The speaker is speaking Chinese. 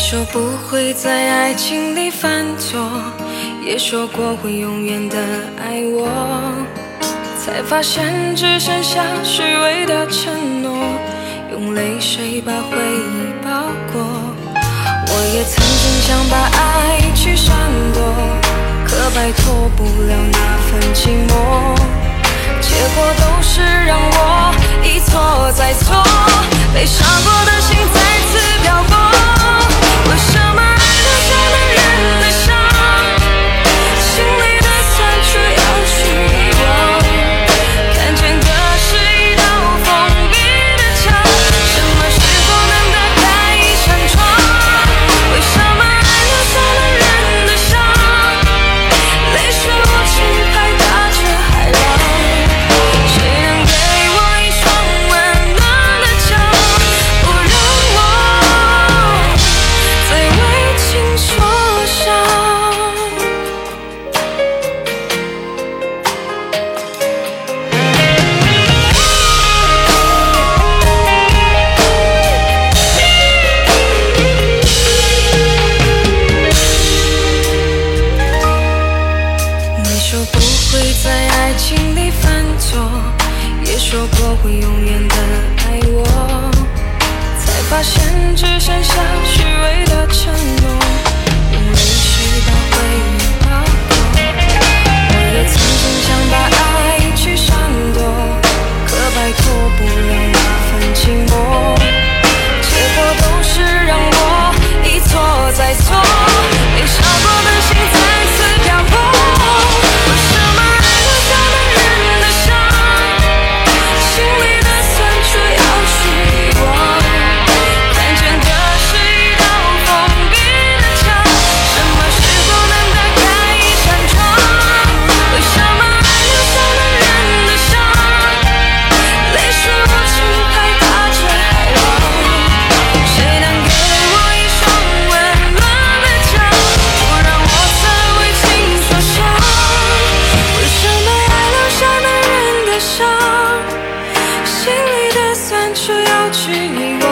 说不会在爱情里犯错，也说过会永远的爱我，才发现只剩下虚伪的承诺，用泪水把回忆包裹。我也曾经想把爱去闪躲，可摆脱不了那份寂寞，结果都是让我一错再错，被伤过的心再次漂泊。为什么爱留下了人的伤，心里的酸楚要去遗忘，看见的是一道封闭的墙，什么时候能打开一扇窗？为什么爱留下了人的伤，泪水无情拍打着海浪，谁能给我一双温暖的脚，不让我再为情受伤。你说不会在爱情里犯错，也说过会永远的爱我，才发现只剩下虚伪的承诺，用泪水把回忆包裹。我也曾经想把爱去闪躲，可摆脱不了那份寂寞，结果都是让我一错再错，被伤过的心再次漂泊。为什么爱留下了人的伤，心里的酸楚要去遗忘，看见的是一道封闭的墙，什么时候能打开一扇窗？为什么爱留下了人的伤，泪水无情拍打着海浪，谁能给我一双温暖的脚，不让我再为情所伤？为什么爱留下了人的伤，心里的酸楚要去遗忘，